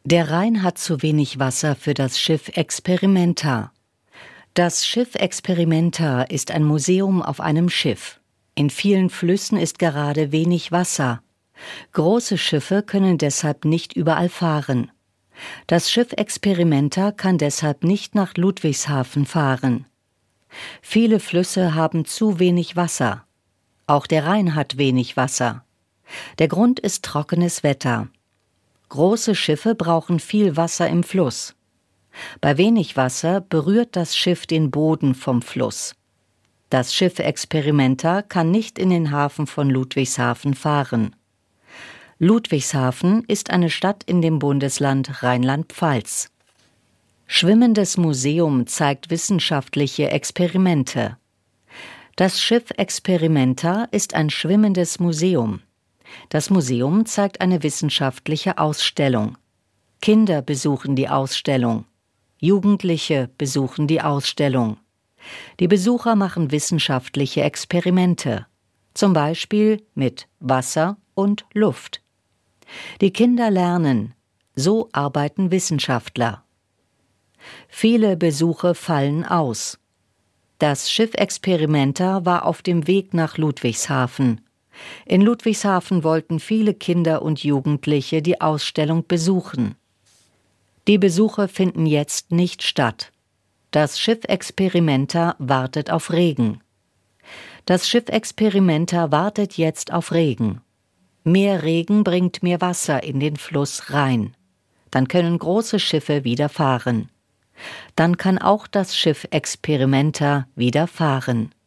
Der Rhein hat zu wenig Wasser für das Schiff Experimenta. Das Schiff Experimenta ist ein Museum auf einem Schiff. In vielen Flüssen ist gerade wenig Wasser. Große Schiffe können deshalb nicht überall fahren. Das Schiff Experimenta kann deshalb nicht nach Ludwigshafen fahren. Viele Flüsse haben zu wenig Wasser. Auch der Rhein hat wenig Wasser. Der Grund ist trockenes Wetter. Große Schiffe brauchen viel Wasser im Fluss. Bei wenig Wasser berührt das Schiff den Boden vom Fluss. Das Schiff Experimenta kann nicht in den Hafen von Ludwigshafen fahren. Ludwigshafen ist eine Stadt in dem Bundesland Rheinland-Pfalz. Schwimmendes Museum zeigt wissenschaftliche Experimente. Das Schiff Experimenta ist ein schwimmendes Museum. Das Museum zeigt eine wissenschaftliche Ausstellung. Kinder besuchen die Ausstellung. Jugendliche besuchen die Ausstellung. Die Besucher machen wissenschaftliche Experimente, zum Beispiel mit Wasser und Luft. Die Kinder lernen, so arbeiten Wissenschaftler. Viele Besuche fallen aus. Das Schiff Experimenta war auf dem Weg nach Ludwigshafen. In Ludwigshafen wollten viele Kinder und Jugendliche die Ausstellung besuchen. Die Besuche finden jetzt nicht statt. Das Schiff Experimenta wartet auf Regen. Das Schiff Experimenta wartet jetzt auf Regen. Mehr Regen bringt mehr Wasser in den Fluss Rhein. Dann können große Schiffe wieder fahren. Dann kann auch das Schiff Experimenta wieder fahren.